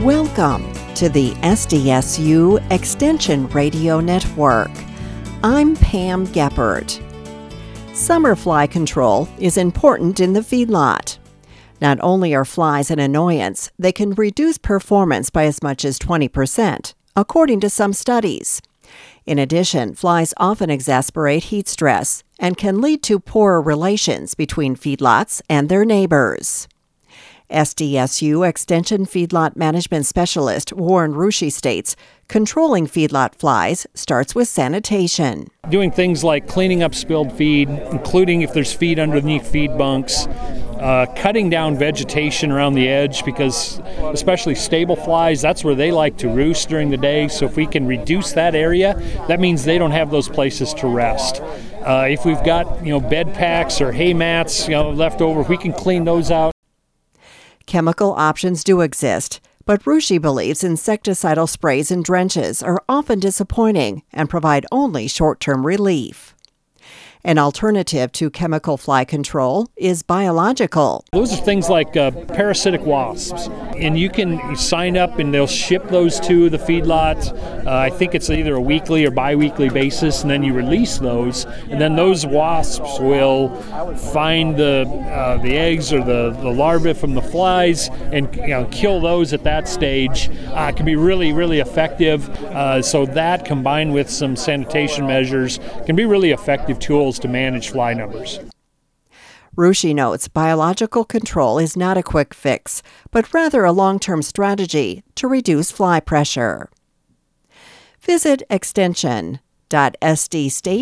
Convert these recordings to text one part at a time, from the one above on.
Welcome to the SDSU Extension Radio Network. I'm Pam Geppert. Summer fly control is important in the feedlot. Not only are flies an annoyance, they can reduce performance by as much as 20%, according to some studies. In addition, flies often exacerbate heat stress and can lead to poorer relations between feedlots and their neighbors. SDSU Extension Feedlot Management Specialist Warren Rusche states, controlling feedlot flies starts with sanitation. Doing things like cleaning up spilled feed, including if there's feed underneath feed bunks, cutting down vegetation around the edge, because especially stable flies, that's where they like to roost during the day. So if we can reduce that area, that means they don't have those places to rest. If we've got bed packs or hay mats left over, if we can clean those out. Chemical options do exist, but Rusche believes insecticidal sprays and drenches are often disappointing and provide only short-term relief. An alternative to chemical fly control is biological. Those are things like parasitic wasps, and you can sign up and they'll ship those to the feedlot. I think it's either a weekly or bi-weekly basis, and then you release those, and then those wasps will find the eggs or the larvae from the flies and kill those at that stage. It can be really, really effective. So that, combined with some sanitation measures, can be really effective tools to manage fly numbers. Rusche notes biological control is not a quick fix, but rather a long-term strategy to reduce fly pressure. Visit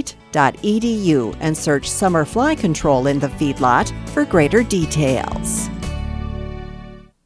extension.sdstate.edu and search summer fly control in the feedlot for greater details.